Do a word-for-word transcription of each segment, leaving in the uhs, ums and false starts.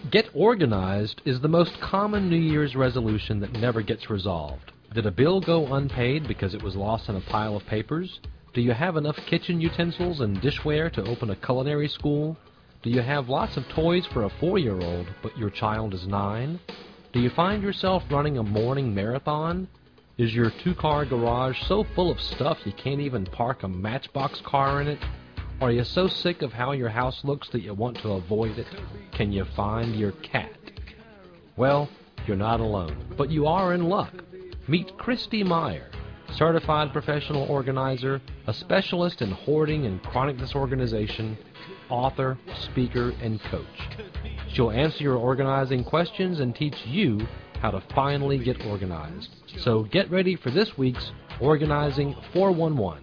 Get organized is the most common New Year's resolution that never gets resolved. Did a bill go unpaid because it was lost in a pile of papers? Do you have enough kitchen utensils and dishware to open a culinary school? Do you have lots of toys for a four-year-old, but your child is nine? Do you find yourself running a morning marathon? Is your two-car garage so full of stuff you can't even park a Matchbox car in it? Are you so sick of how your house looks that you want to avoid it? Can you find your cat? Well, you're not alone, but you are in luck. Meet Christy Meyer, certified professional organizer, a specialist in hoarding and chronic disorganization, author, speaker, and coach. She'll answer your organizing questions and teach you how to finally get organized. So get ready for this week's Organizing four one one.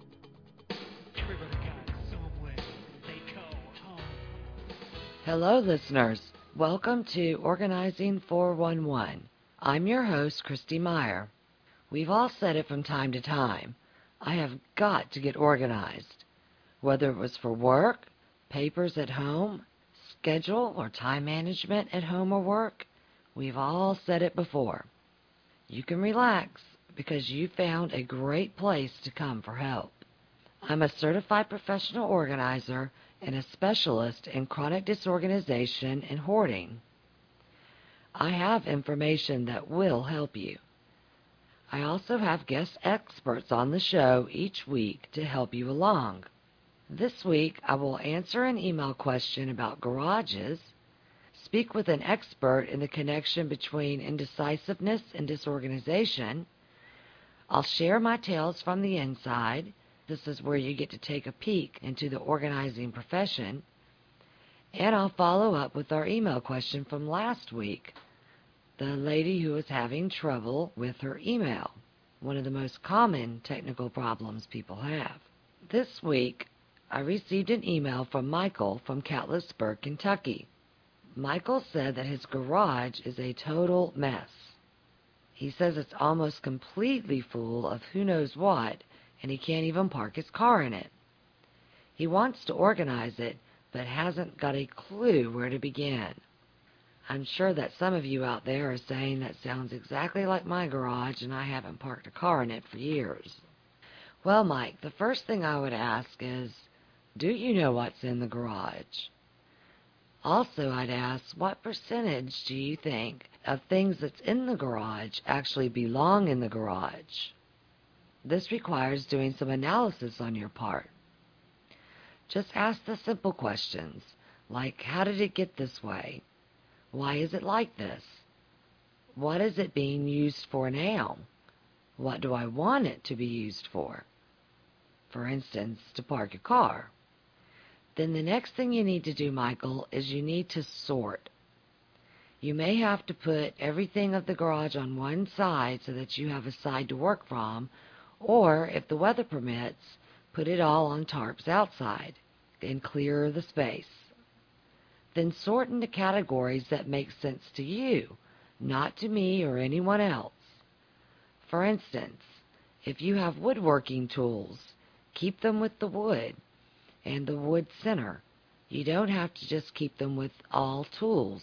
Hello, listeners. Welcome to Organizing four one one. I'm your host, Christy Meyer. We've all said it from time to time. I have got to get organized. Whether it was for work, papers at home, schedule, or time management at home or work, we've all said it before. You can relax because you found a great place to come for help. I'm a certified professional organizer and a specialist in chronic disorganization and hoarding. I have information that will help you. I also have guest experts on the show each week to help you along. This week, I will answer an email question about garages, speak with an expert in the connection between indecisiveness and disorganization. I'll share my tales from the inside. This is where you get to take a peek into the organizing profession. And I'll follow up with our email question from last week, the lady who was having trouble with her email, one of the most common technical problems people have. This week, I received an email from Michael from Catlettsburg, Kentucky. Michael said that his garage is a total mess. He says it's almost completely full of who knows what, and he can't even park his car in it. He wants to organize it, but hasn't got a clue where to begin. I'm sure that some of you out there are saying that sounds exactly like my garage, and I haven't parked a car in it for years. Well, Mike, the first thing I would ask is, do you know what's in the garage? Also, I'd ask, what percentage do you think of things that's in the garage actually belong in the garage? This requires doing some analysis on your part. Just ask the simple questions, like, how did it get this way? Why is it like this? What is it being used for now? What do I want it to be used for? For instance, to park your car. Then the next thing you need to do, Michael, is you need to sort. You may have to put everything of the garage on one side so that you have a side to work from, or, if the weather permits, put it all on tarps outside and clear the space. Then sort into categories that make sense to you, not to me or anyone else. For instance, if you have woodworking tools, keep them with the wood and the wood center. You don't have to just keep them with all tools.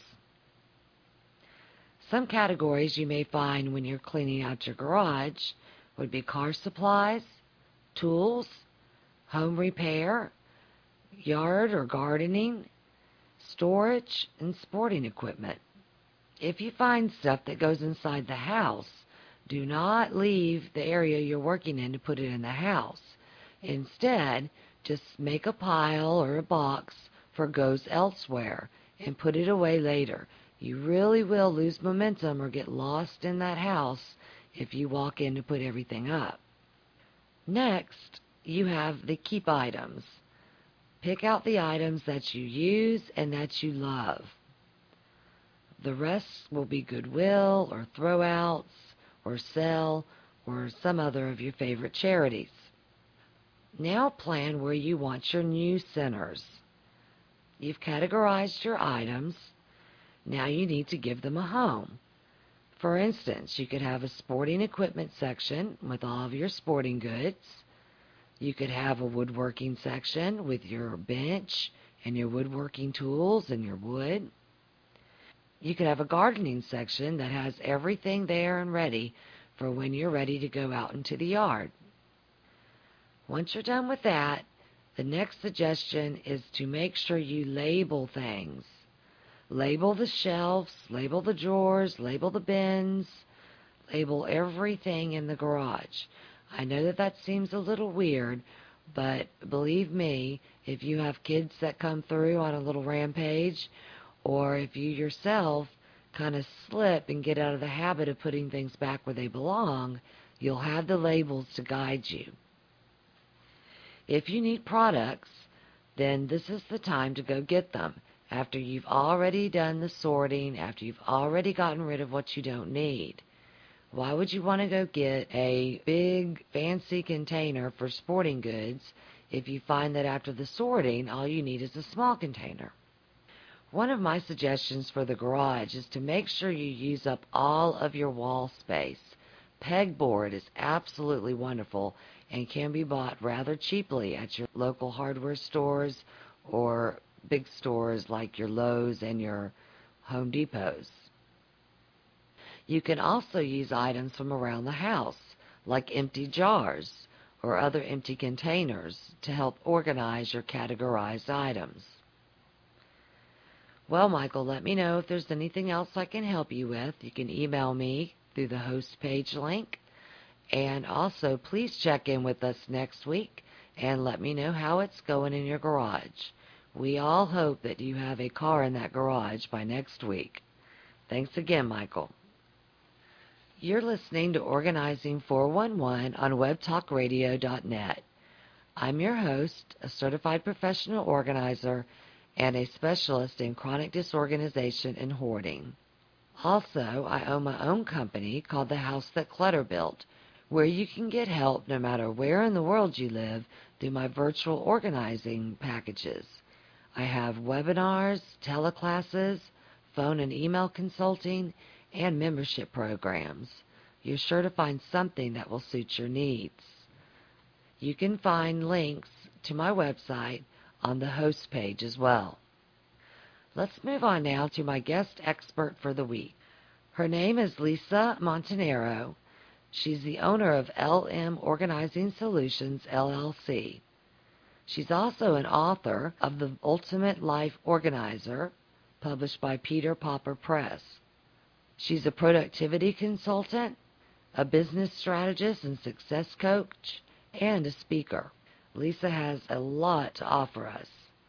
Some categories you may find when you're cleaning out your garage would be car supplies, tools, home repair, yard or gardening, storage, and sporting equipment. If you find stuff that goes inside the house, do not leave the area you're working in to put it in the house. Instead, just make a pile or a box for goes elsewhere and put it away later. You really will lose momentum or get lost in that house if you walk in to put everything up. Next, you have the keep items. Pick out the items that you use and that you love. The rest will be goodwill or throwouts or sell or some other of your favorite charities. Now plan where you want your new centers. You've categorized your items. Now you need to give them a home. For instance, you could have a sporting equipment section with all of your sporting goods. You could have a woodworking section with your bench and your woodworking tools and your wood. You could have a gardening section that has everything there and ready for when you're ready to go out into the yard. Once you're done with that, the next suggestion is to make sure you label things. Label the shelves, label the drawers, label the bins, label everything in the garage. I know that that seems a little weird, but believe me, if you have kids that come through on a little rampage, or if you yourself kind of slip and get out of the habit of putting things back where they belong, you'll have the labels to guide you. If you need products, then this is the time to go get them. After you've already done the sorting, after you've already gotten rid of what you don't need. Why would you want to go get a big fancy container for sporting goods if you find that after the sorting all you need is a small container? One of my suggestions for the garage is to make sure you use up all of your wall space. Pegboard is absolutely wonderful and can be bought rather cheaply at your local hardware stores or big stores like your Lowe's and your Home Depots. You can also use items from around the house, like empty jars or other empty containers, to help organize your categorized items. Well, Michael, let me know if there's anything else I can help you with. You can email me through the host page link. And also, please check in with us next week and let me know how it's going in your garage. We all hope that you have a car in that garage by next week. Thanks again, Michael. You're listening to Organizing four one one on web talk radio dot net. I'm your host, a certified professional organizer and a specialist in chronic disorganization and hoarding. Also, I own my own company called The House That Clutter Built, where you can get help no matter where in the world you live through my virtual organizing packages. I have webinars, teleclasses, phone and email consulting, and membership programs. You're sure to find something that will suit your needs. You can find links to my website on the host page as well. Let's move on now to my guest expert for the week. Her name is Lisa Montanaro. She's the owner of L M Organizing Solutions, L L C. She's also an author of The Ultimate Life Organizer, published by Peter Popper Press. She's a productivity consultant, a business strategist and success coach, and a speaker. Lisa has a lot to offer us.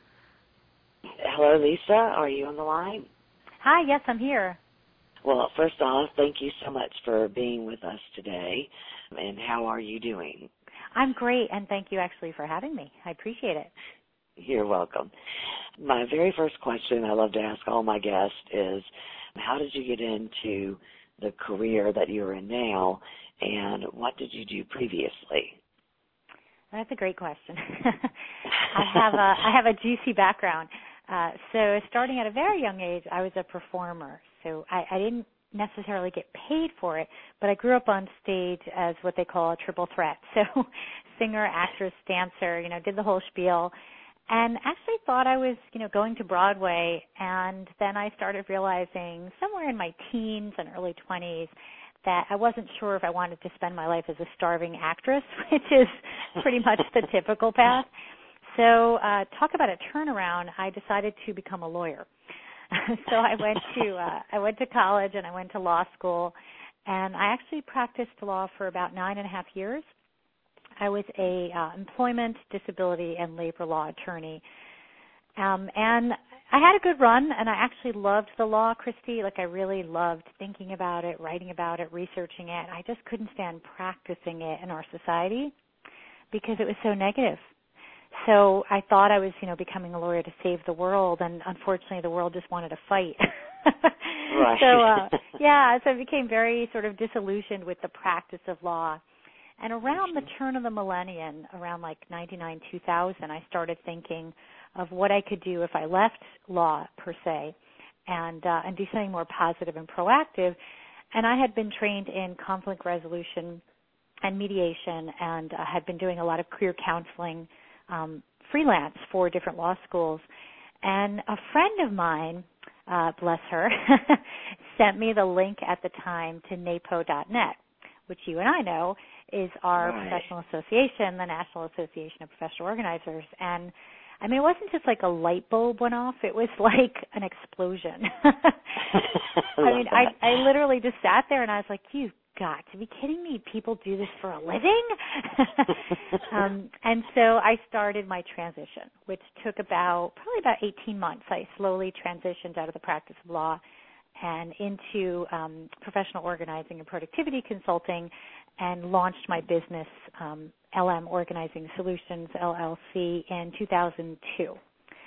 Hello, Lisa. Are you on the line? Hi, yes, I'm here. Well, first off, thank you so much for being with us today. And how are you doing? I'm great, and thank you actually for having me. I appreciate it. You're welcome. My very first question I love to ask all my guests is, how did you get into the career that you're in now, and what did you do previously? That's a great question. I have a I have a juicy background. Uh, so starting at a very young age, I was a performer. So I, I didn't necessarily get paid for it, but I grew up on stage as what they call a triple threat. So singer, actress, dancer, you know, did the whole spiel. And actually thought I was, you know, going to Broadway, and then I started realizing somewhere in my teens and early twenties that I wasn't sure if I wanted to spend my life as a starving actress, which is pretty much the typical path. So uh, talk about a turnaround, I decided to become a lawyer. So I went to uh, I went to college and I went to law school, and I actually practiced law for about nine and a half years. I was a uh, employment, disability, and labor law attorney. Um, and I had a good run, and I actually loved the law, Christy. Like, I really loved thinking about it, writing about it, researching it. I just couldn't stand practicing it in our society because it was so negative. So I thought I was, you know, becoming a lawyer to save the world, and unfortunately the world just wanted to fight. Right. So, uh, yeah, so I became very sort of disillusioned with the practice of law. And around the turn of the millennium, around like ninety-nine, two thousand, I started thinking of what I could do if I left law, per se, and uh, and do something more positive and proactive. And I had been trained in conflict resolution and mediation, and uh, had been doing a lot of career counseling um, freelance for different law schools. And a friend of mine uh, bless her, sent me the link at the time to NAPO dot net, which you and I know is our right. professional association, the National Association of Professional Organizers. And I mean, it wasn't just like a light bulb went off. It was like an explosion. I mean, I, I literally just sat there and I was like, you've got to be kidding me. People do this for a living? um, and so I started my transition, which took about, probably about eighteen months. I slowly transitioned out of the practice of law and into um, professional organizing and productivity consulting, and launched my business, um, L M Organizing Solutions, L L C, in two thousand two.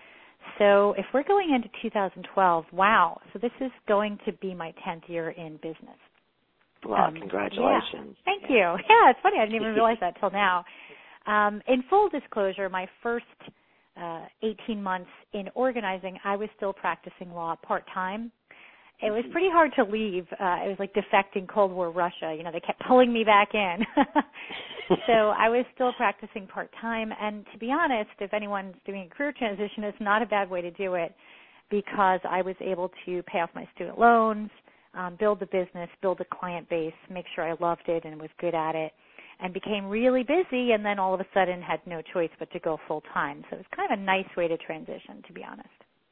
So if we're going into two thousand twelve, wow, so this is going to be my tenth year in business. Well, um, congratulations. Yeah. Thank yeah. you. Yeah, it's funny. I didn't even realize that till now. Um, in full disclosure, my first uh, eighteen months in organizing, I was still practicing law part-time. It was pretty hard to leave. Uh, it was like defecting Cold War Russia. You know, they kept pulling me back in. So I was still practicing part-time. And to be honest, if anyone's doing a career transition, it's not a bad way to do it because I was able to pay off my student loans, um, build the business, build a client base, make sure I loved it and was good at it, and became really busy, and then all of a sudden had no choice but to go full-time. So it was kind of a nice way to transition, to be honest.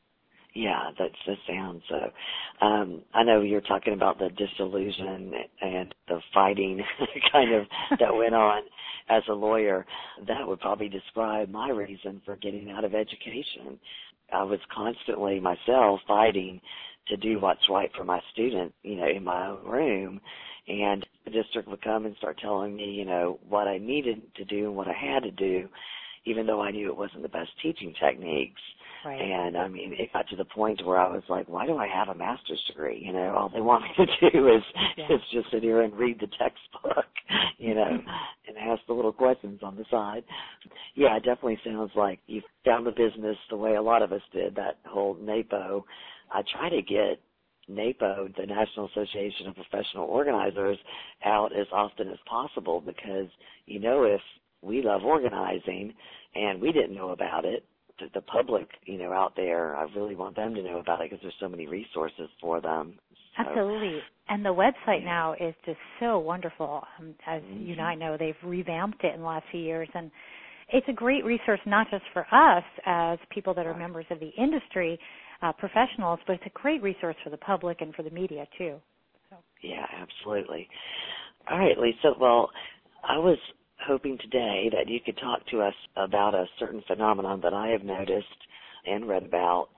Yeah, that just sounds so. Um, I know you're talking about the disillusion and the fighting kind of that went on as a lawyer. That would probably describe my reason for getting out of education. I was constantly myself fighting to do what's right for my student, you know, in my own room. And the district would come and start telling me, you know, what I needed to do and what I had to do, even though I knew it wasn't the best teaching techniques. Right. And, I mean, it got to the point where I was like, why do I have a master's degree? You know, all they want me to do is, yeah. is just sit here and read the textbook, you know, and ask the little questions on the side. Yeah, it definitely sounds like you found the business the way a lot of us did, that whole NAPO. I try to get NAPO, the National Association of Professional Organizers, out as often as possible because, you know, if we love organizing and we didn't know about it, the public, you know, out there, I really want them to know about it because there's so many resources for them. So, absolutely. And the website yeah. now is just so wonderful. Um, as mm-hmm. you and I know, they've revamped it in the last few years. And it's a great resource not just for us as people that are right. members of the industry, uh, professionals, but it's a great resource for the public and for the media, too. So. Yeah, absolutely. All right, Lisa. Well, I was hoping today that you could talk to us about a certain phenomenon that I have noticed and read about.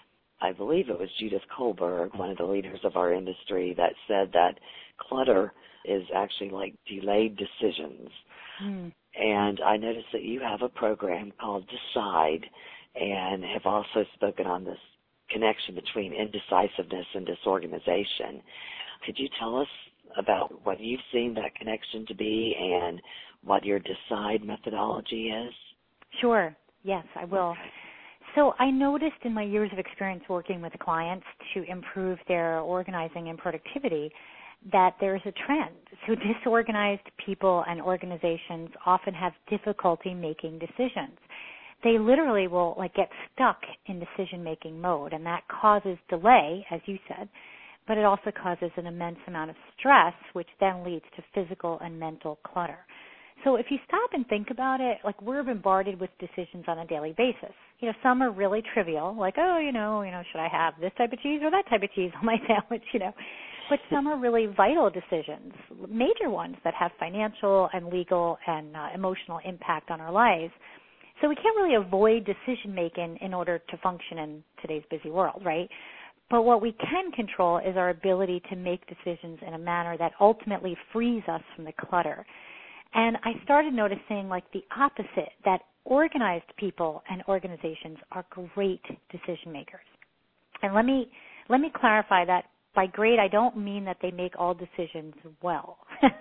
I believe it was Judith Kohlberg, one of the leaders of our industry, that said that clutter is actually like delayed decisions. Mm. And I noticed that you have a program called Decide and have also spoken on this connection between indecisiveness and disorganization. Could you tell us about what you've seen that connection to be and what your Decide methodology is? Sure. Yes, I will. Okay. So I noticed in my years of experience working with clients to improve their organizing and productivity that there's a trend. So disorganized people and organizations often have difficulty making decisions. They literally will like get stuck in decision-making mode, and that causes delay, as you said, but it also causes an immense amount of stress, which then leads to physical and mental clutter. So if you stop and think about it, like we're bombarded with decisions on a daily basis. You know, some are really trivial, like, oh, you know, you know, should I have this type of cheese or that type of cheese on my sandwich, you know. But some are really vital decisions, major ones that have financial and legal and uh, emotional impact on our lives. So we can't really avoid decision-making in order to function in today's busy world, right? But what we can control is our ability to make decisions in a manner that ultimately frees us from the clutter. And I started noticing like the opposite, that organized people and organizations are great decision makers. And let me let me clarify that by great, I don't mean that they make all decisions well.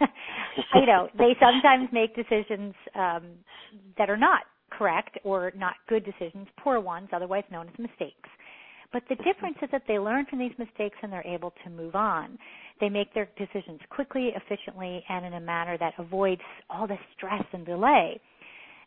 You know, they sometimes make decisions um, that are not correct or not good decisions, poor ones, otherwise known as mistakes. But the difference is that they learn from these mistakes and they're able to move on. They make their decisions quickly, efficiently, and in a manner that avoids all the stress and delay.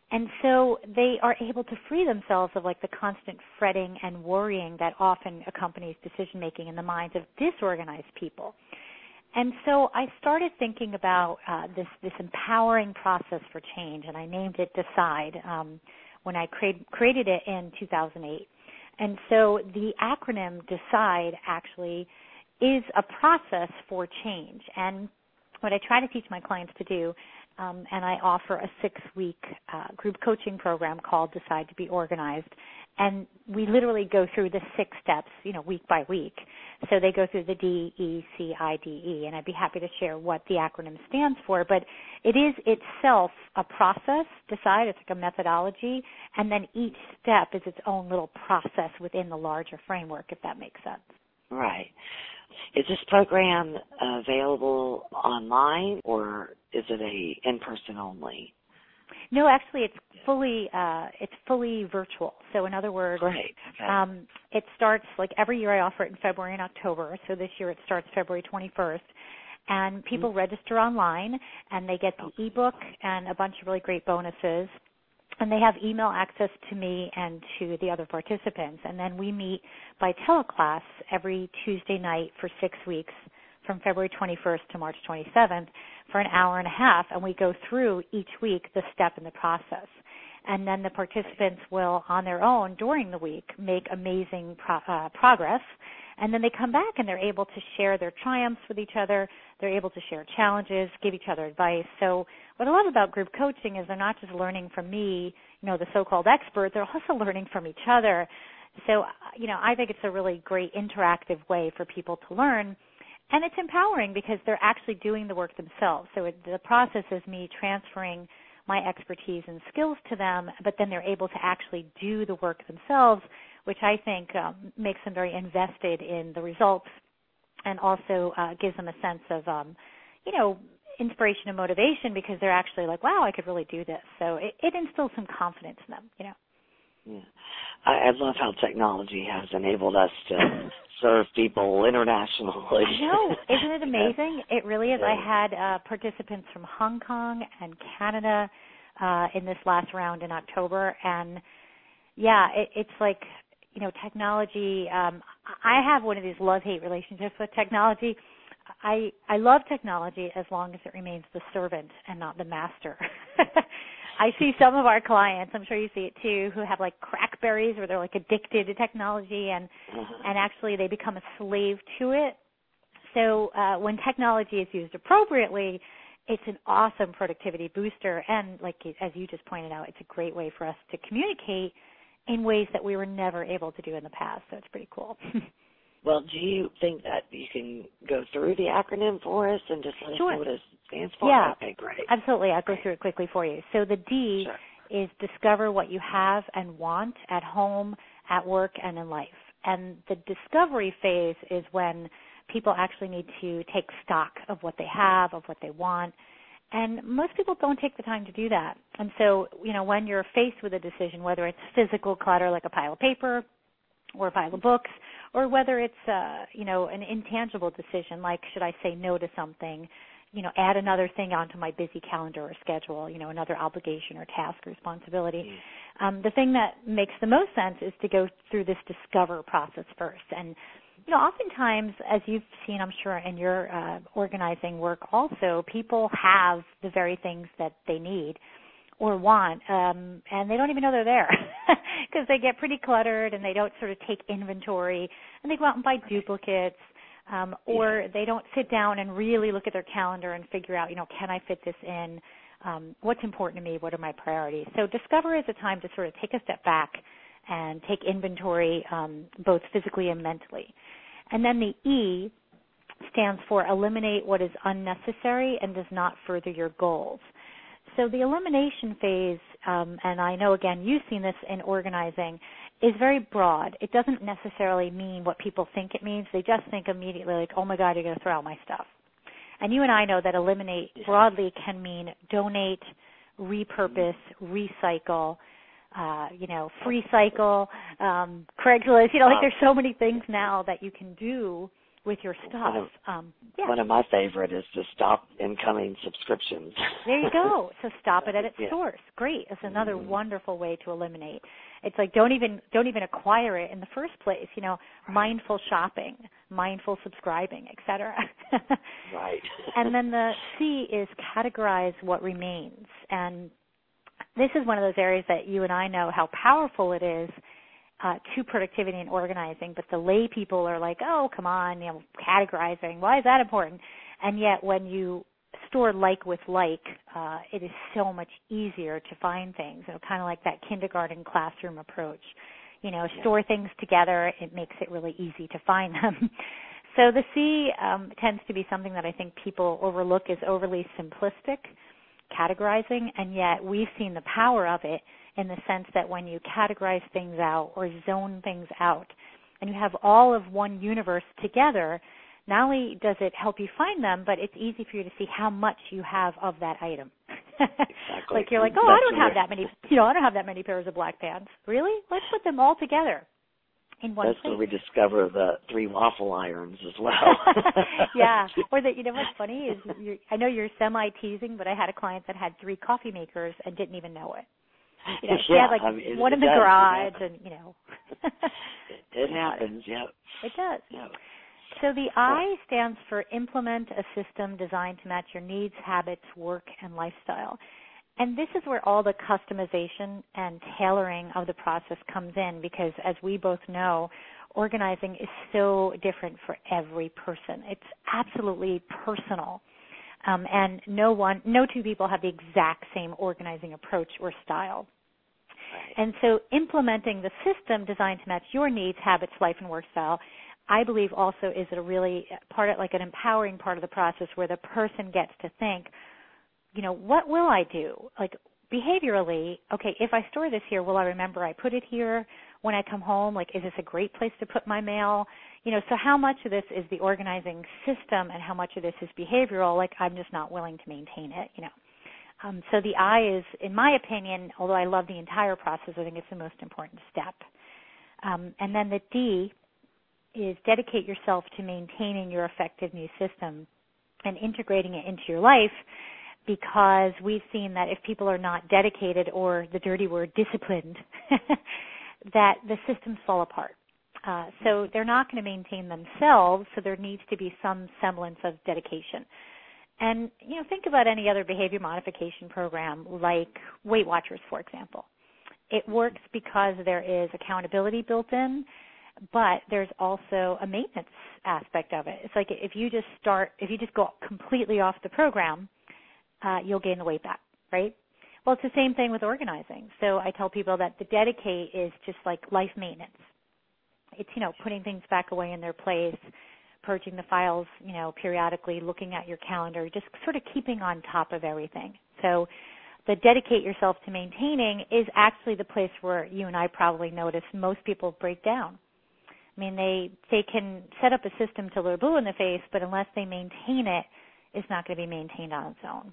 And so they are able to free themselves of like the constant fretting and worrying that often accompanies decision making in the minds of disorganized people. And so I started thinking about uh, this this empowering process for change, and I named it DECIDE um, when I create, created it in two thousand eight. And so the acronym DECIDE actually is a process for change. And what I try to teach my clients to do, um, and I offer a six-week uh, group coaching program called Decide to Be Organized. And we literally go through the six steps, you know, week by week. So they go through the D, E, C, I, D, E, and I'd be happy to share what the acronym stands for. But it is itself a process, DECIDE, it's like a methodology, and then each step is its own little process within the larger framework, if that makes sense. Right. Is this program available online, or is it a in-person only? No, actually, it's fully uh, it's fully virtual. So, in other words, Great. Okay. um, it starts like every year. I offer it in February and October. So this year it starts February twenty-first, and people mm-hmm. register online, and they get the ebook and a bunch of really great bonuses. And they have email access to me and to the other participants. And then we meet by teleclass every Tuesday night for six weeks from February twenty-first to March twenty-seventh for an hour and a half. And we go through each week the step in the process. And then the participants will, on their own, during the week, make amazing pro- uh, progress. And then they come back and they're able to share their triumphs with each other. They're able to share challenges, give each other advice. So what I love about group coaching is they're not just learning from me, you know, the so-called expert. They're also learning from each other. So, you know, I think it's a really great interactive way for people to learn. And it's empowering because they're actually doing the work themselves. So it, the process is me transferring my expertise and skills to them, but then they're able to actually do the work themselves, which I think um, makes them very invested in the results and also uh, gives them a sense of, um, you know, inspiration and motivation because they're actually like, wow, I could really do this. So it, it instills some confidence in them, you know. Yeah. I, I love how technology has enabled us to serve people internationally. I know. Isn't it amazing? It really is. Yeah. I had uh, participants from Hong Kong and Canada uh, in this last round in October. And, yeah, it, it's like, you know, technology. Um, I have one of these love-hate relationships with technology. I, I love technology as long as it remains the servant and not the master. I see some of our clients, I'm sure you see it too, who have like crackberries where they're like addicted to technology and, uh-huh. and actually they become a slave to it. So uh, when technology is used appropriately, it's an awesome productivity booster. And like as you just pointed out, it's a great way for us to communicate in ways that we were never able to do in the past. So it's pretty cool. Well, do you think that you can go through the acronym for us and just let sure. us know what it stands for? Yeah, okay, great. Absolutely. I'll go through it quickly for you. So the D sure. is discover what you have and want at home, at work, and in life. And the discovery phase is when people actually need to take stock of what they have, of what they want. And most people don't take the time to do that. And so, you know, when you're faced with a decision, whether it's physical clutter like a pile of paper or a pile of books, or whether it's, uh, you know, an intangible decision like should I say no to something, you know, add another thing onto my busy calendar or schedule, you know, another obligation or task or responsibility. Mm. Um, the thing that makes the most sense is to go through this discover process first. And, you know, oftentimes, as you've seen, I'm sure, in your uh, organizing work also, people have the very things that they need or want, um, and they don't even know they're there because they get pretty cluttered and they don't sort of take inventory and they go out and buy duplicates, um, or yeah. they don't sit down and really look at their calendar and figure out, you know, can I fit this in? Um, what's important to me? What are my priorities? So discover is a time to sort of take a step back and take inventory um, both physically and mentally. And then the E stands for eliminate what is unnecessary and does not further your goals. So the elimination phase, um, and I know, again, you've seen this in organizing, is very broad. It doesn't necessarily mean what people think it means. They just think immediately like, oh, my God, you're going to throw out my stuff. And you and I know that eliminate broadly can mean donate, repurpose, recycle, uh, you know, free cycle, um, Craigslist. You know, like there's so many things now that you can do with your stuff. One of, um, yeah. one of my favorite is to stop incoming subscriptions. There you go. So stop it at its yeah. source. Great. That's another mm-hmm. wonderful way to eliminate. It's like don't even don't even acquire it in the first place. You know, right. mindful shopping, mindful subscribing, et cetera. Right. And then the C is categorize what remains. And this is one of those areas that you and I know how powerful it is uh, to productivity and organizing, but the lay people are like, oh, come on, you know, categorizing, why is that important? And yet when you store like with like, uh, it is so much easier to find things, you know, kind of like that kindergarten classroom approach. You know, yeah. store things together, it makes it really easy to find them. So the C um, tends to be something that I think people overlook as overly simplistic, categorizing, and yet we've seen the power of it in the sense that when you categorize things out or zone things out and you have all of one universe together, not only does it help you find them, but it's easy for you to see how much you have of that item. Exactly. Like you're like, oh, I don't have that many, you know, I don't have that many pairs of black pants. Really? Let's put them all together in one That's place. where we discover the three waffle irons as well. Yeah. Or that, you know what's funny is you're, I know you're semi-teasing, but I had a client that had three coffee makers and didn't even know it. You know, she yeah, had like I mean, it, one it in the does, garage and, you know. it, it happens, yeah. It does. Yeah. So the I stands for implement a system designed to match your needs, habits, work, and lifestyle. And this is where all the customization and tailoring of the process comes in because, as we both know, organizing is so different for every person. It's absolutely personal. Um, and no one, no two people have the exact same organizing approach or style. Right. And so implementing the system designed to match your needs, habits, life, and work style, I believe also is a really part of, like an empowering part of the process where the person gets to think, you know, what will I do? Like behaviorally, okay, if I store this here, will I remember I put it here when I come home? Like, is this a great place to put my mail? You know, so how much of this is the organizing system and how much of this is behavioral? Like, I'm just not willing to maintain it, you know. Um, so the I is, in my opinion, although I love the entire process, I think it's the most important step. Um, and then the D is dedicate yourself to maintaining your effective new system and integrating it into your life, because we've seen that if people are not dedicated, or the dirty word disciplined, that the systems fall apart. Uh, so they're not going to maintain themselves, so there needs to be some semblance of dedication. And, you know, think about any other behavior modification program like Weight Watchers, for example. It works because there is accountability built in, but there's also a maintenance aspect of it. It's like if you just start, if you just go completely off the program, uh, you'll gain the weight back, right? Well, it's the same thing with organizing. So I tell people that the dedicate is just like life maintenance. It's, you know, putting things back away in their place, purging the files, you know, periodically, looking at your calendar, just sort of keeping on top of everything. So the dedicate yourself to maintaining is actually the place where you and I probably notice most people break down. I mean, they they can set up a system till they're blue in the face, but unless they maintain it, it's not going to be maintained on its own.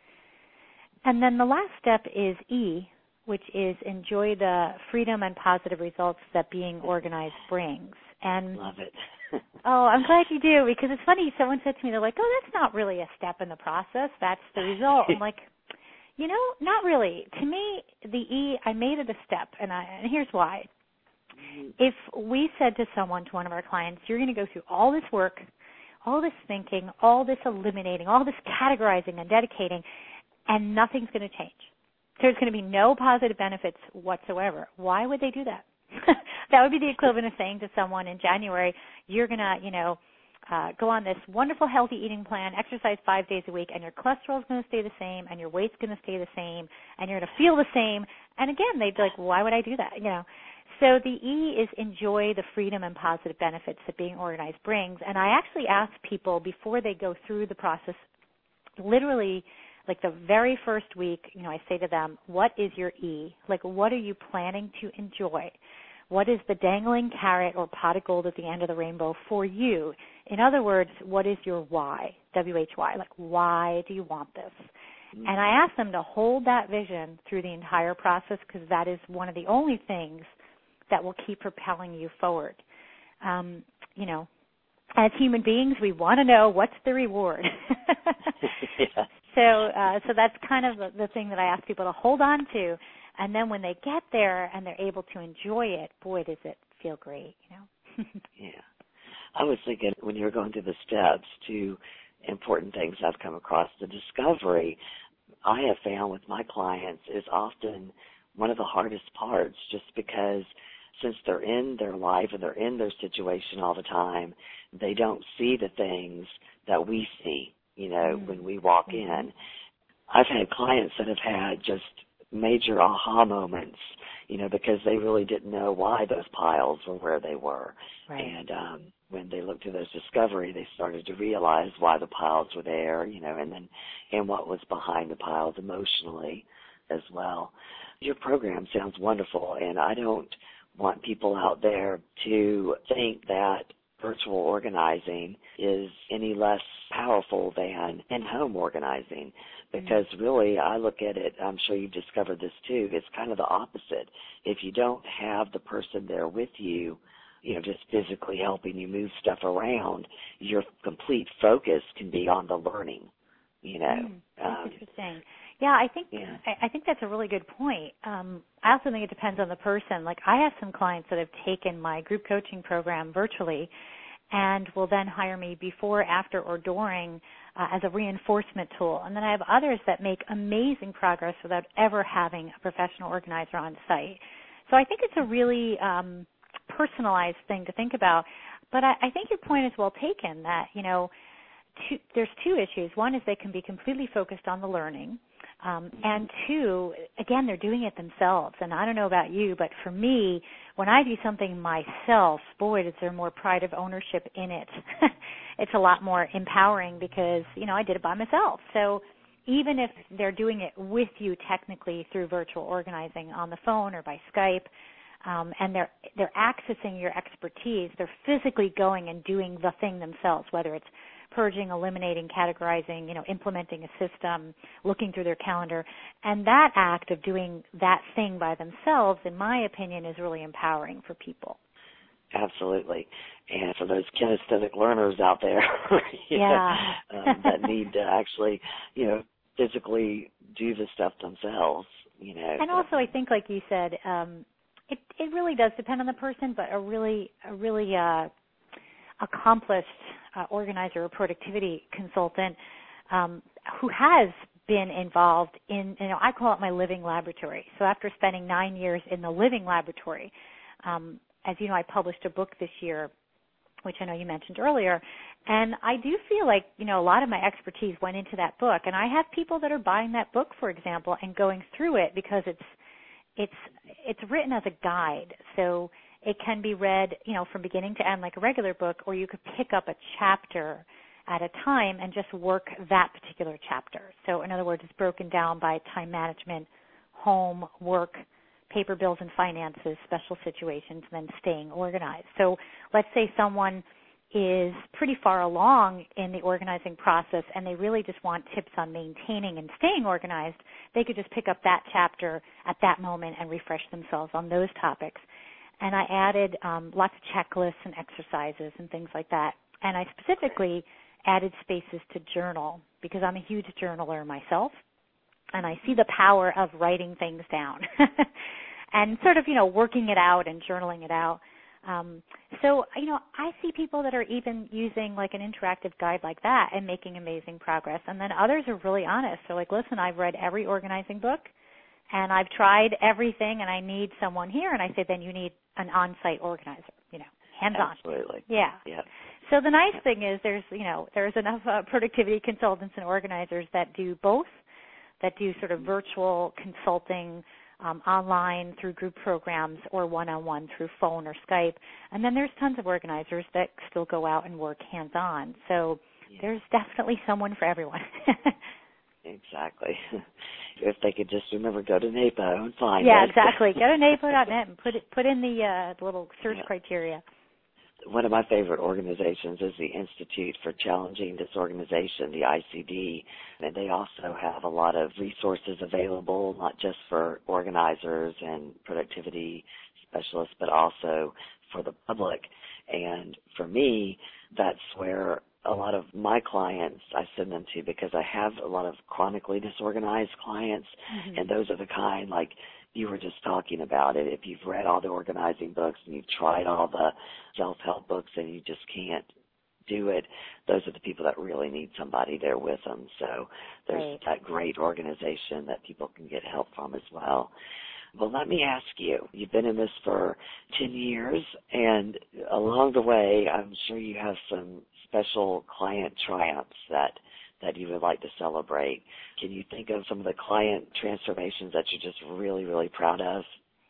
And then the last step is E, which is enjoy the freedom and positive results that being organized brings. And love it. Oh, I'm glad you do, because it's funny. Someone said to me, they're like, oh, that's not really a step in the process. That's the result. I'm like, you know, not really. To me, the E, I made it a step, and, I, and here's why. If we said to someone, to one of our clients, you're going to go through all this work, all this thinking, all this eliminating, all this categorizing and dedicating, and nothing's going to change. There's going to be no positive benefits whatsoever. Why would they do that? That would be the equivalent of saying to someone in January, you're going to, you know, uh, go on this wonderful healthy eating plan, exercise five days a week, and your cholesterol is going to stay the same, and your weight's going to stay the same, and you're going to feel the same. And again, they'd be like, well, why would I do that? You know. So the E is enjoy the freedom and positive benefits that being organized brings. And I actually ask people before they go through the process, literally, like the very first week, you know, I say to them, what is your E? Like, what are you planning to enjoy? What is the dangling carrot or pot of gold at the end of the rainbow for you? In other words, what is your why? W H Y, like, why do you want this? Mm-hmm. And I ask them to hold that vision through the entire process, because that is one of the only things that will keep propelling you forward. Um, you know, as human beings, we want to know what's the reward. Yeah. So, uh, so that's kind of the, the thing that I ask people to hold on to, and then when they get there and they're able to enjoy it, boy, does it feel great, you know. Yeah. I was thinking when you were going through the steps, two important things I've come across. The discovery I have found with my clients is often one of the hardest parts, just because since they're in their life and they're in their situation all the time, they don't see the things that we see, you know, mm-hmm. when we walk mm-hmm. in. I've had clients that have had just major aha moments, you know, because they really didn't know why those piles were where they were. Right. And um, when they looked at those discovery, they started to realize why the piles were there, you know, and then and what was behind the piles emotionally as well. Your program sounds wonderful, and I don't want people out there to think that virtual organizing is any less powerful than in-home organizing, because mm-hmm. really I look at it, I'm sure you've discovered this too, it's kind of the opposite. If you don't have the person there with you, you know, just physically helping you move stuff around, your complete focus can be on the learning, you know. Mm, that's um, interesting. Yeah, I think yeah. I, I think that's a really good point. Um, I also think it depends on the person. Like, I have some clients that have taken my group coaching program virtually and will then hire me before, after, or during uh, as a reinforcement tool. And then I have others that make amazing progress without ever having a professional organizer on site. So I think it's a really um, personalized thing to think about. But I, I think your point is well taken, that, you know, two, there's two issues. One is they can be completely focused on the learning. Um, and two, again, they're doing it themselves. And I don't know about you, but for me, when I do something myself, boy, is there more pride of ownership in it. It's a lot more empowering because, you know, I did it by myself. So even if they're doing it with you technically through virtual organizing on the phone or by Skype, um, and they're they're accessing your expertise, they're physically going and doing the thing themselves, whether it's purging, eliminating, categorizing, you know, implementing a system, looking through their calendar. And that act of doing that thing by themselves, in my opinion, is really empowering for people. Absolutely. And for those kinesthetic learners out there yeah. know, um, that need to actually, you know, physically do the stuff themselves, you know. And also, I think, like you said, um, it, it really does depend on the person, but a really, a really uh, accomplished Uh, organizer or productivity consultant um, who has been involved in, you know, I call it my living laboratory. So after spending nine years in the living laboratory, um, as you know, I published a book this year, which I know you mentioned earlier, and I do feel like, you know, a lot of my expertise went into that book, and I have people that are buying that book, for example, and going through it because it's it's it's written as a guide. So it can be read, you know, from beginning to end like a regular book, or you could pick up a chapter at a time and just work that particular chapter. So in other words, it's broken down by time management, home, work, paper bills and finances, special situations, and then staying organized. So let's say someone is pretty far along in the organizing process and they really just want tips on maintaining and staying organized, they could just pick up that chapter at that moment and refresh themselves on those topics. And I added um, lots of checklists and exercises and things like that. And I specifically added spaces to journal because I'm a huge journaler myself, and I see the power of writing things down and sort of, you know, working it out and journaling it out. Um, so, you know, I see people that are even using like an interactive guide like that and making amazing progress. And then others are really honest. They're like, listen, I've read every organizing book, and I've tried everything, and I need someone here. And I say, then you need an on-site organizer, you know, hands-on. Absolutely. Yeah. Yeah. So the nice thing is there's, you know, there's enough uh, productivity consultants and organizers that do both, that do sort of virtual consulting um, online through group programs or one-on-one through phone or Skype. And then there's tons of organizers that still go out and work hands-on. So yeah. There's definitely someone for everyone. Exactly. If they could just remember, go to NAPO and find yeah, it. Yeah, exactly. Go to napo dot net and put it put in the, uh, the little search yeah. criteria. One of my favorite organizations is the Institute for Challenging Disorganization, the I C D, and they also have a lot of resources available, not just for organizers and productivity specialists, but also for the public. And for me, that's where a lot of my clients I send them to, because I have a lot of chronically disorganized clients, mm-hmm. and those are the kind like you were just talking about it. If you've read all the organizing books and you've tried all the self-help books and you just can't do it, those are the people that really need somebody there with them. So there's right. that great organization that people can get help from as well. Well, let me ask you, you've been in this for ten years, and along the way, I'm sure you have some special client triumphs that, that you would like to celebrate. Can you think of some of the client transformations that you're just really, really proud of?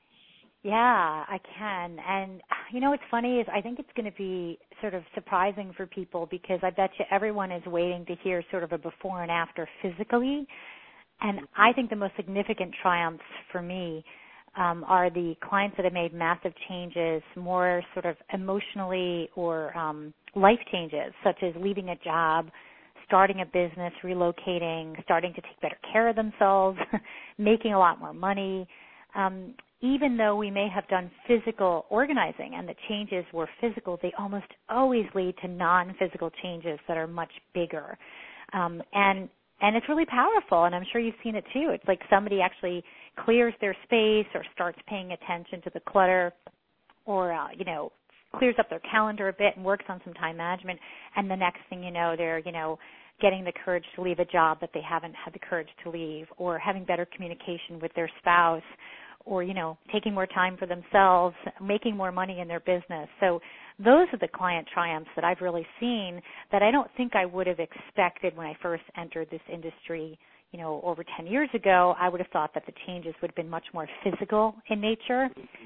Yeah, I can. And, you know, what's funny is I think it's going to be sort of surprising for people, because I bet you everyone is waiting to hear sort of a before and after physically. And I think the most significant triumphs for me um, are the clients that have made massive changes, more sort of emotionally or um, life changes, such as leaving a job, starting a business, relocating, starting to take better care of themselves, making a lot more money. Um, even though we may have done physical organizing and the changes were physical, they almost always lead to non-physical changes that are much bigger. Um, and And it's really powerful, and I'm sure you've seen it too. It's like somebody actually clears their space or starts paying attention to the clutter, or, uh, you know, clears up their calendar a bit and works on some time management, and the next thing you know, they're, you know, getting the courage to leave a job that they haven't had the courage to leave, or having better communication with their spouse, or, you know, taking more time for themselves, making more money in their business. So those are the client triumphs that I've really seen that I don't think I would have expected when I first entered this industry, you know, over ten years ago. I would have thought that the changes would have been much more physical in nature.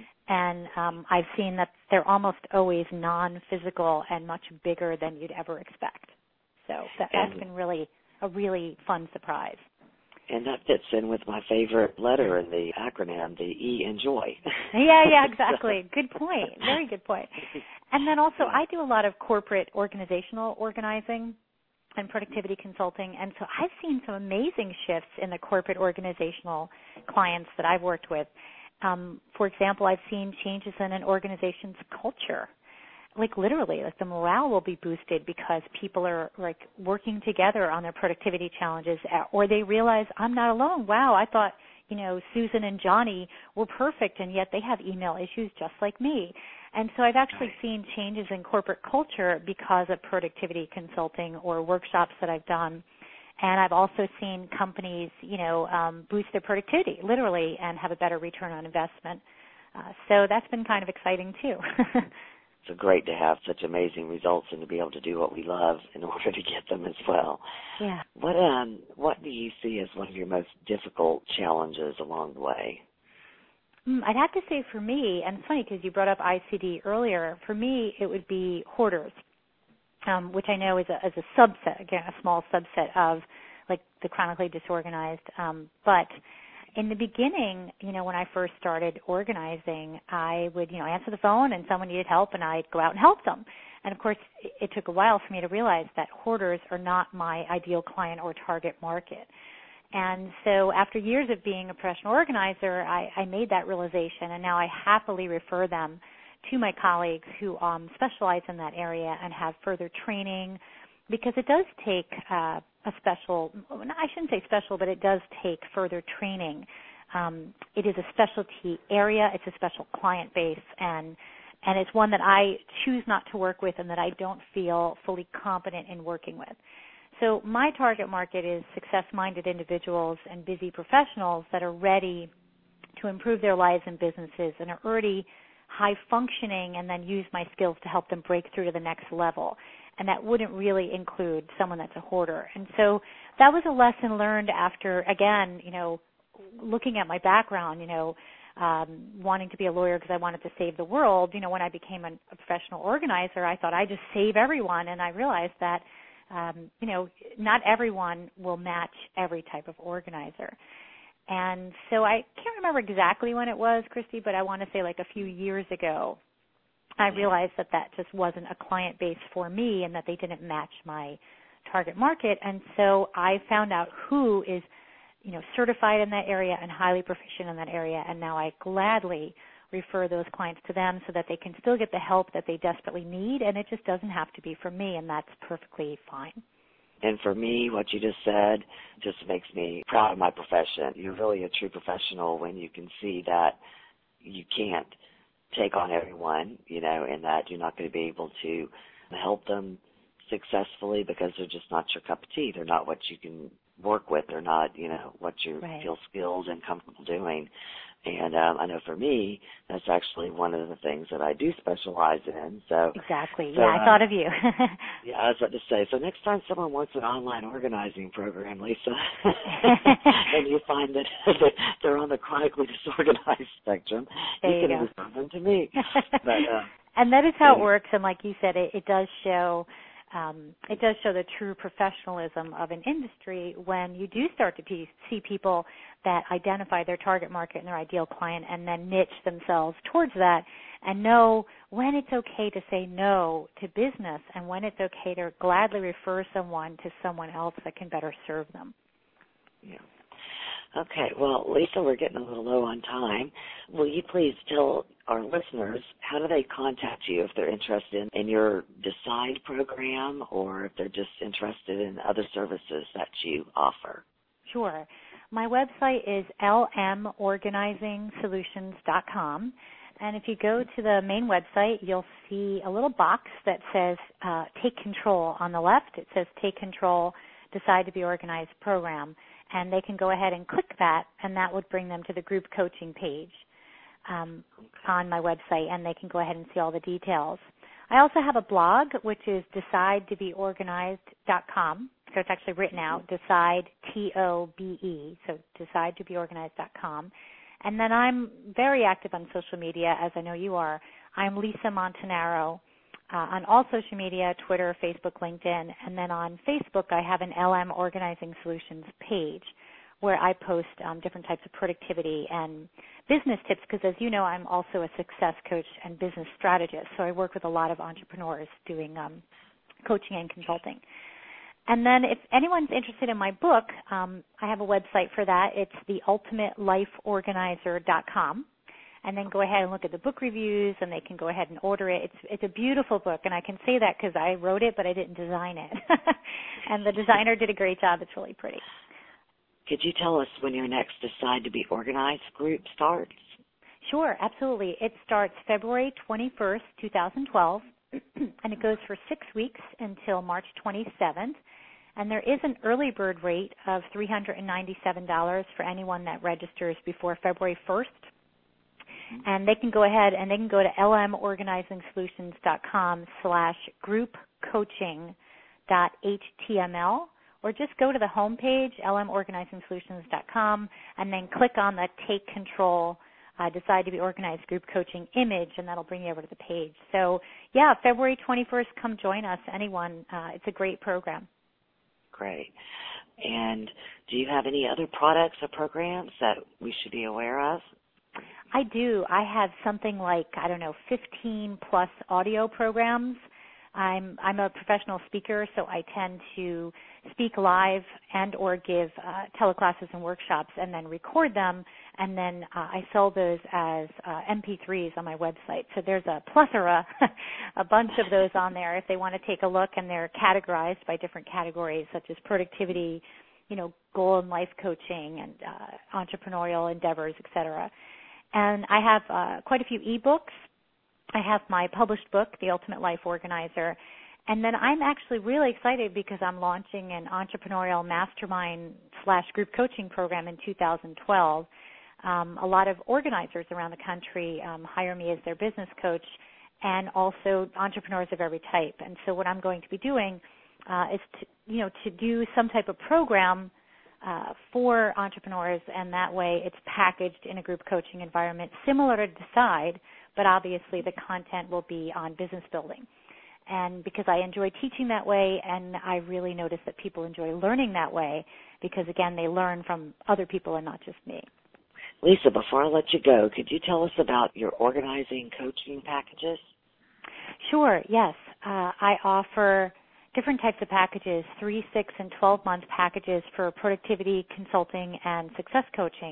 And um, I've seen that they're almost always non-physical and much bigger than you'd ever expect. So that, that's been really a really fun surprise. And that fits in with my favorite letter in the acronym, the E in joy. Yeah, yeah, exactly. Good point. Very good point. And then also I do a lot of corporate organizational organizing and productivity consulting, and so I've seen some amazing shifts in the corporate organizational clients that I've worked with. Um, for example, I've seen changes in an organization's culture. Like literally, like the morale will be boosted because people are like working together on their productivity challenges, or they realize I'm not alone. Wow, I thought, you know, Susan and Johnny were perfect, and yet they have email issues just like me. And so I've actually seen changes in corporate culture because of productivity consulting or workshops that I've done. And I've also seen companies, you know, um, boost their productivity, literally, and have a better return on investment. Uh, so that's been kind of exciting, too. It's great to have such amazing results and to be able to do what we love in order to get them as well. Yeah. What um what do you see as one of your most difficult challenges along the way? Mm, I'd have to say for me, and it's funny because you brought up I C D earlier, for me it would be hoarders, um, which I know is a, is a subset, again, a small subset of like the chronically disorganized, um, but in the beginning, you know, when I first started organizing, I would, you know, answer the phone and someone needed help and I'd go out and help them. And of course, it took a while for me to realize that hoarders are not my ideal client or target market. And so after years of being a professional organizer, I, I made that realization, and now I happily refer them to my colleagues who um, specialize in that area and have further training, because it does take uh, a special, I shouldn't say special, but it does take further training. Um, it is a specialty area, it's a special client base, and and it's one that I choose not to work with and that I don't feel fully competent in working with. So my target market is success-minded individuals and busy professionals that are ready to improve their lives and businesses and are already high-functioning, and then use my skills to help them break through to the next level. And that wouldn't really include someone that's a hoarder. And so that was a lesson learned after, again, you know, looking at my background, you know, um, wanting to be a lawyer because I wanted to save the world. You know, when I became a, a professional organizer, I thought I'd just save everyone, and I realized that, um, you know, not everyone will match every type of organizer. And so I can't remember exactly when it was, Christy, but I want to say like a few years ago, I realized that that just wasn't a client base for me and that they didn't match my target market. And so I found out who is, you know, certified in that area and highly proficient in that area, and now I gladly refer those clients to them so that they can still get the help that they desperately need, and it just doesn't have to be from me, and that's perfectly fine. And for me, what you just said just makes me proud of my profession. You're really a true professional when you can see that you can't take on everyone, you know, and that you're not going to be able to help them successfully because they're just not your cup of tea. They're not what you can work with. They're not, you know, what you Right. feel skilled and comfortable doing. And um, I know for me, that's actually one of the things that I do specialize in. So Exactly. so, Yeah, I uh, thought of you. Yeah, I was about to say, so next time someone wants an online organizing program, Lisa, and you find that they're on the chronically disorganized spectrum, There you you can go. refer them to me. But, uh, and that is how it anyway. works, and like you said, it, it does show um, it does show the true professionalism of an industry when you do start to pe- see people that identify their target market and their ideal client and then niche themselves towards that and know when it's okay to say no to business and when it's okay to gladly refer someone to someone else that can better serve them. Yeah. Okay, well, Lisa, we're getting a little low on time. Will you please tell our listeners how do they contact you if they're interested in, in your Decide program or if they're just interested in other services that you offer? Sure. My website is l m organizing solutions dot com, and if you go to the main website, you'll see a little box that says uh, Take Control on the left. It says Take Control, Decide to Be Organized program, and they can go ahead and click that, and that would bring them to the group coaching page um, on my website, and they can go ahead and see all the details. I also have a blog, which is decide to be organized dot com. So it's actually written out, Decide, T O B E, so decide to be organized dot com. And then I'm very active on social media, as I know you are. I'm Lisa Montanaro uh, on all social media, Twitter, Facebook, LinkedIn. And then on Facebook, I have an L M Organizing Solutions page where I post um, different types of productivity and business tips because, as you know, I'm also a success coach and business strategist. So I work with a lot of entrepreneurs doing um, coaching and consulting. And then if anyone's interested in my book, um, I have a website for that. It's the ultimate life organizer dot com. And then go ahead and look at the book reviews, and they can go ahead and order it. It's it's a beautiful book, and I can say that because I wrote it, but I didn't design it. And the designer did a great job. It's really pretty. Could you tell us when your next Decide to Be Organized group starts? Sure, absolutely. It starts February twenty-first, twenty twelve, and it goes for six weeks until March twenty-seventh. And there is an early bird rate of three hundred ninety-seven dollars for anyone that registers before February first. And they can go ahead and they can go to l m organizing solutions dot com slash group coaching dot h t m l, or just go to the home page, l m organizing solutions dot com, and then click on the Take Control, uh, Decide to Be Organized Group Coaching image, and that'll bring you over to the page. So, yeah, February twenty-first, come join us, anyone. Uh, it's a great program. Great. And do you have any other products or programs that we should be aware of? I do. I have something like, I don't know, fifteen plus audio programs. I'm I'm a professional speaker, so I tend to speak live and or give uh, teleclasses and workshops and then record them, and then uh, I sell those as uh, M P threes on my website. So there's a plethora, a bunch of those on there if they want to take a look, and they're categorized by different categories such as productivity, you know, goal and life coaching, and uh, entrepreneurial endeavors, et cetera. And I have uh, quite a few ebooks. I have my published book, The Ultimate Life Organizer. And then I'm actually really excited because I'm launching an entrepreneurial mastermind slash group coaching program in two thousand twelve. Um, a lot of organizers around the country um, hire me as their business coach, and also entrepreneurs of every type. And so what I'm going to be doing uh, is to, you know, to do some type of program Uh, for entrepreneurs, and that way it's packaged in a group coaching environment similar to Decide, but obviously the content will be on business building. And because I enjoy teaching that way, and I really notice that people enjoy learning that way because, again, they learn from other people and not just me. Lisa, before I let you go, could you tell us about your organizing coaching packages? Sure, yes. Uh, I offer different types of packages, three, six, and twelve-month packages for productivity, consulting, and success coaching.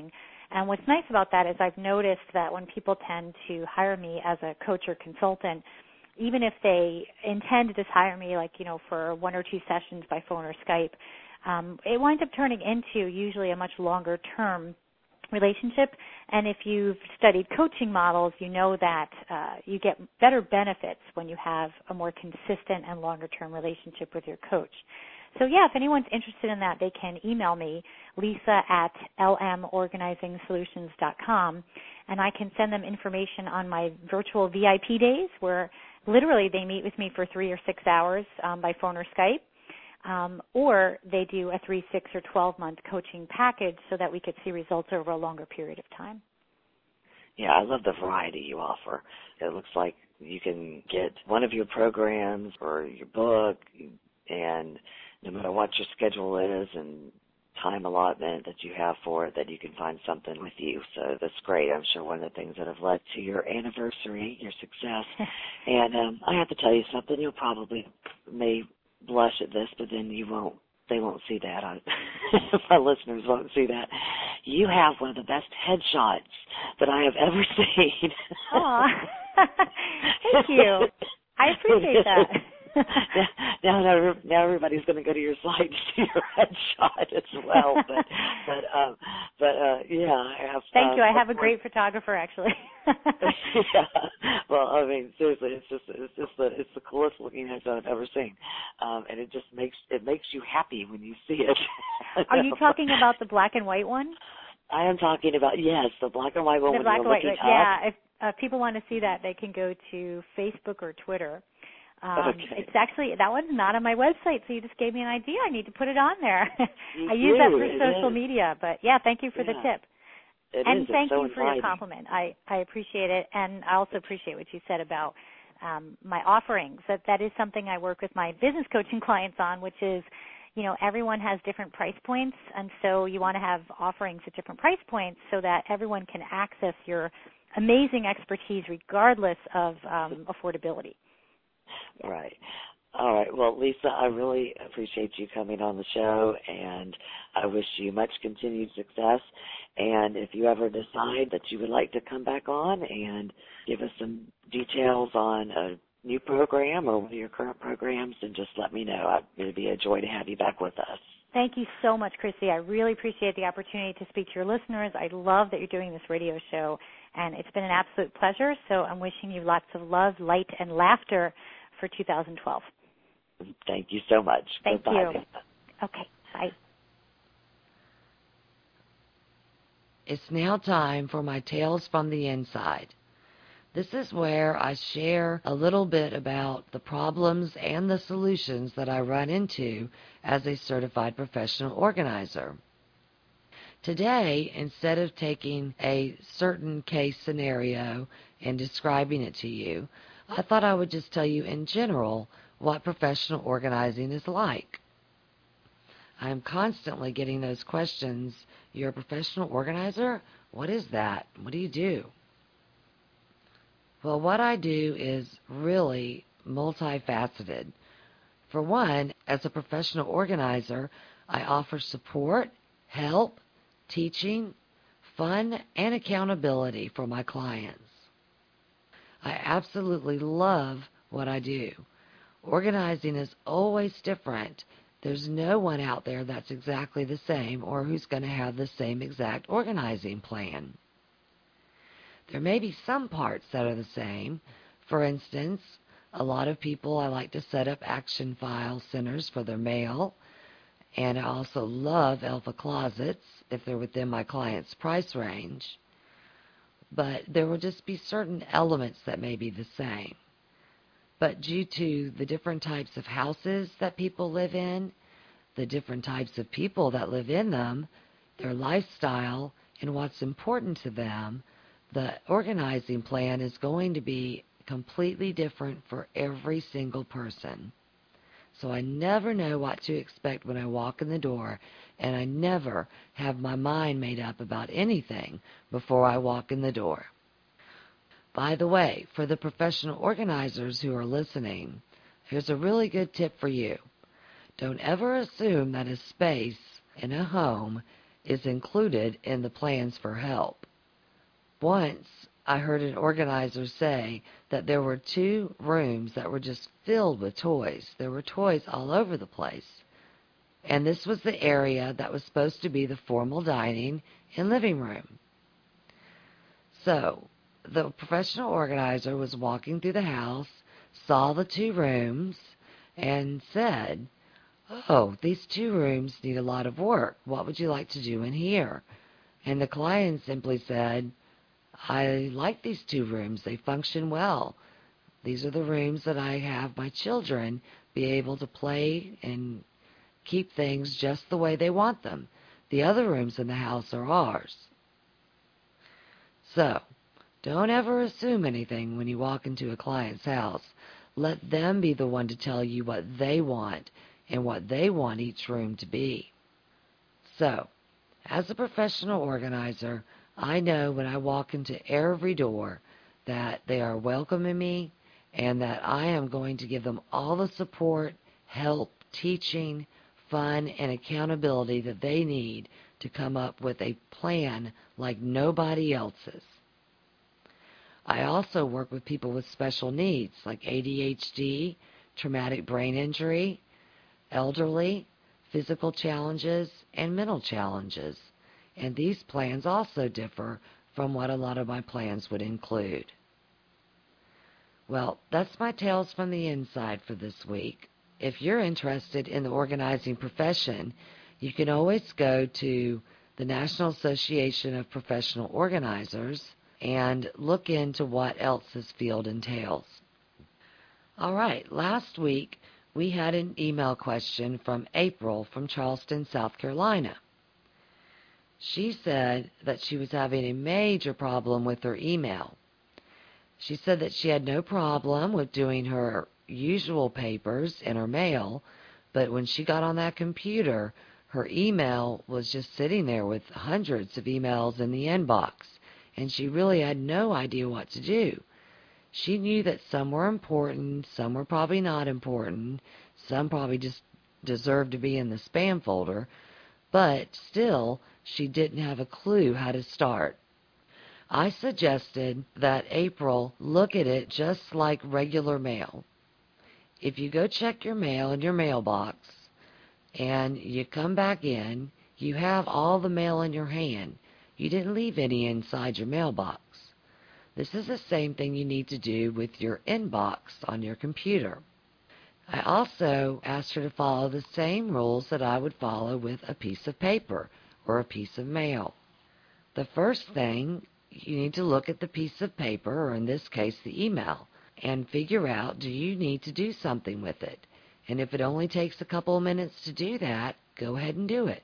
And what's nice about that is I've noticed that when people tend to hire me as a coach or consultant, even if they intend to just hire me like, you know, for one or two sessions by phone or Skype, um, it winds up turning into usually a much longer term relationship. And if you've studied coaching models, you know that uh, you get better benefits when you have a more consistent and longer term relationship with your coach. So yeah, if anyone's interested in that, they can email me, Lisa at l m organizing solutions dot com, and I can send them information on my virtual V I P days where literally they meet with me for three or six hours um, by phone or Skype. Um, or they do a three, six, or twelve-month coaching package so that we could see results over a longer period of time. Yeah, I love the variety you offer. It looks like you can get one of your programs or your book, and no matter what your schedule is and time allotment that you have for it, that you can find something with you. So that's great. I'm sure one of the things that have led to your anniversary, your success. And um, I have to tell you something. You'll probably may blush at this, but then you won't, they won't see that. I, my listeners won't see that. You have one of the best headshots that I have ever seen. Aw, thank you. I appreciate that. now, now, now everybody's going to go to your site to see your headshot as well. But, but, um, but uh, yeah, I have. Thank um, you. I have a great photographer, actually. Yeah. Well, I mean, seriously, it's just, it's just the, it's the coolest looking headshot I've ever seen, um, and it just makes it makes you happy when you see it. Are you talking about the black and white one? I am talking about yes, the black and white one. The when black you're and white. looking up. Yeah. If uh, people want to see that, they can go to Facebook or Twitter. Um, okay. It's actually, that one's not on my website, so you just gave me an idea. I need to put it on there. You I use do. that for It social is. media, but yeah, thank you for Yeah. the tip. It and is. thank It's so you for inviting. your compliment. I, I appreciate it, and I also appreciate what you said about um, my offerings. That that is something I work with my business coaching clients on, which is, you know, everyone has different price points, and so you want to have offerings at different price points so that everyone can access your amazing expertise regardless of um, affordability. Yeah. Right. All right. Well, Lisa, I really appreciate you coming on the show, and I wish you much continued success. And if you ever decide that you would like to come back on and give us some details on a new program or one of your current programs, then just let me know. It would be a joy to have you back with us. Thank you so much, Christy. I really appreciate the opportunity to speak to your listeners. I love that you're doing this radio show, and it's been an absolute pleasure. So I'm wishing you lots of love, light, and laughter for two thousand twelve. Thank you so much. Thank Goodbye, you. Lisa. Okay, bye. It's now time for my Tales from the Inside. This is where I share a little bit about the problems and the solutions that I run into as a certified professional organizer. Today, instead of taking a certain case scenario and describing it to you, I thought I would just tell you in general what professional organizing is like. I'm constantly getting those questions. You're a professional organizer? What is that? What do you do? Well, what I do is really multifaceted. For one, as a professional organizer, I offer support, help, teaching, fun, and accountability for my clients. I absolutely love what I do. Organizing is always different. There's no one out there that's exactly the same or who's going to have the same exact organizing plan. There may be some parts that are the same. For instance, a lot of people, I like to set up action file centers for their mail, and I also love Alpha Closets if they're within my client's price range. But there will just be certain elements that may be the same. But due to the different types of houses that people live in, the different types of people that live in them, their lifestyle, and what's important to them, the organizing plan is going to be completely different for every single person. So I never know what to expect when I walk in the door, and I never have my mind made up about anything before I walk in the door. By the way, for the professional organizers who are listening, here's a really good tip for you. Don't ever assume that a space in a home is included in the plans for help. Once I heard an organizer say that there were two rooms that were just filled with toys. There were toys all over the place. And this was the area that was supposed to be the formal dining and living room. So, the professional organizer was walking through the house, saw the two rooms, and said, "Oh, these two rooms need a lot of work. What would you like to do in here?" And the client simply said, "I like these two rooms. They function well. These are the rooms that I have my children be able to play and keep things just the way they want them. The other rooms in the house are ours." So, don't ever assume anything when you walk into a client's house. Let them be the one to tell you what they want and what they want each room to be. So, as a professional organizer, I know when I walk into every door that they are welcoming me and that I am going to give them all the support, help, teaching, fun, and accountability that they need to come up with a plan like nobody else's. I also work with people with special needs like A D H D, traumatic brain injury, elderly, physical challenges, and mental challenges. And these plans also differ from what a lot of my plans would include. Well, that's my tales from the inside for this week. If you're interested in the organizing profession, you can always go to the National Association of Professional Organizers and look into what else this field entails. All right, last week we had an email question from April from Charleston, South Carolina. She said that she was having a major problem with her email. She said that she had no problem with doing her usual papers in her mail, but when she got on that computer, her email was just sitting there with hundreds of emails in the inbox, and she really had no idea what to do. She knew that some were important, some were probably not important, some probably just deserved to be in the spam folder, but still, she didn't have a clue how to start. I suggested that April look at it just like regular mail. If you go check your mail in your mailbox and you come back in, you have all the mail in your hand. You didn't leave any inside your mailbox. This is the same thing you need to do with your inbox on your computer. I also asked her to follow the same rules that I would follow with a piece of paper or a piece of mail. The first thing, you need to look at the piece of paper, or in this case the email, and figure out, do you need to do something with it? And if it only takes a couple of minutes to do that, go ahead and do it.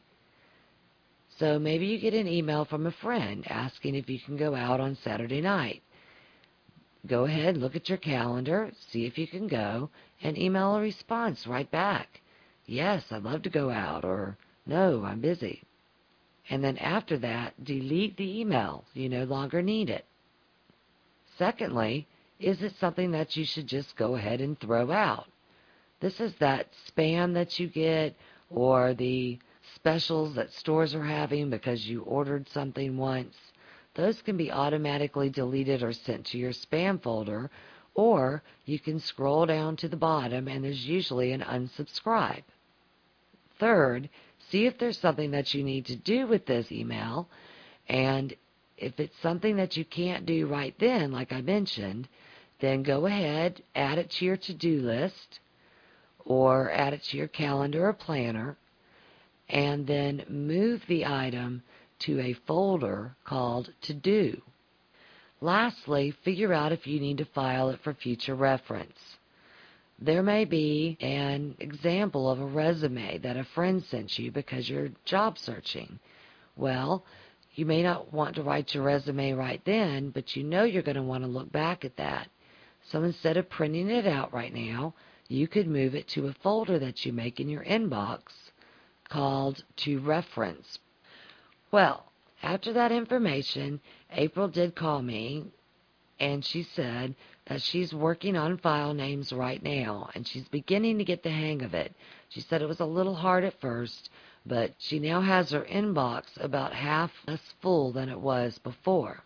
So maybe you get an email from a friend asking if you can go out on Saturday night. Go ahead, look at your calendar, see if you can go, and email a response right back. Yes, I'd love to go out, or no, I'm busy. And then after that, delete the email. You no longer need it. Secondly, is it something that you should just go ahead and throw out? This is that spam that you get, or the specials that stores are having because you ordered something once. Those can be automatically deleted or sent to your spam folder, or you can scroll down to the bottom and there's usually an unsubscribe. Third, see if there's something that you need to do with this email, and if it's something that you can't do right then, like I mentioned, then go ahead, add it to your to-do list, or add it to your calendar or planner, and then move the item to a folder called To Do. Lastly, figure out if you need to file it for future reference. There may be an example of a resume that a friend sent you because you're job searching. Well, you may not want to write your resume right then, but you know you're going to want to look back at that. So instead of printing it out right now, you could move it to a folder that you make in your inbox called To Reference. Well, after that information, April did call me, and she said that she's working on file names right now, and she's beginning to get the hang of it. She said it was a little hard at first, but she now has her inbox about half less full than it was before.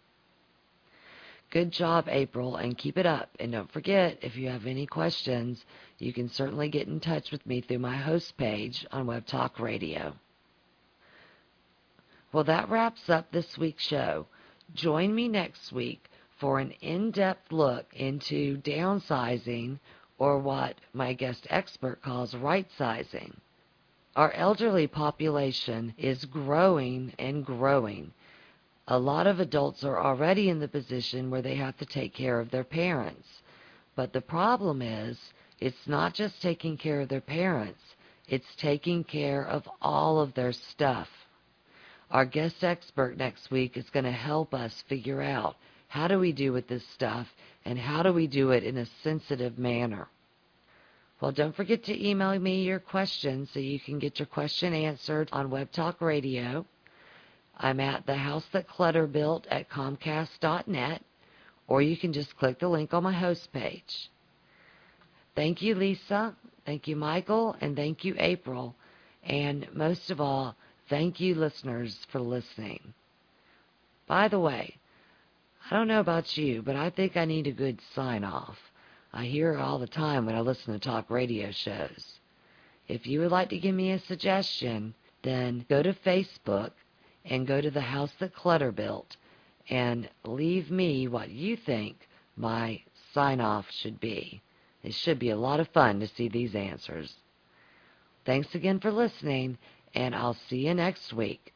Good job, April, and keep it up. And don't forget, if you have any questions, you can certainly get in touch with me through my host page on Web Talk Radio. Well, that wraps up this week's show. Join me next week for an in-depth look into downsizing, or what my guest expert calls right-sizing. Our elderly population is growing and growing. A lot of adults are already in the position where they have to take care of their parents. But the problem is, it's not just taking care of their parents, it's taking care of all of their stuff. Our guest expert next week is going to help us figure out how do we do with this stuff and how do we do it in a sensitive manner. Well, don't forget to email me your questions so you can get your question answered on Web Talk Radio. I'm at the house that clutter built at comcast dot net, or you can just click the link on my host page. Thank you, Lisa. Thank you, Michael. And thank you, April. And most of all, thank you, listeners, for listening. By the way, I don't know about you, but I think I need a good sign-off. I hear it all the time when I listen to talk radio shows. If you would like to give me a suggestion, then go to Facebook and go to the House That Clutter Built and leave me what you think my sign-off should be. It should be a lot of fun to see these answers. Thanks again for listening, and I'll see you next week.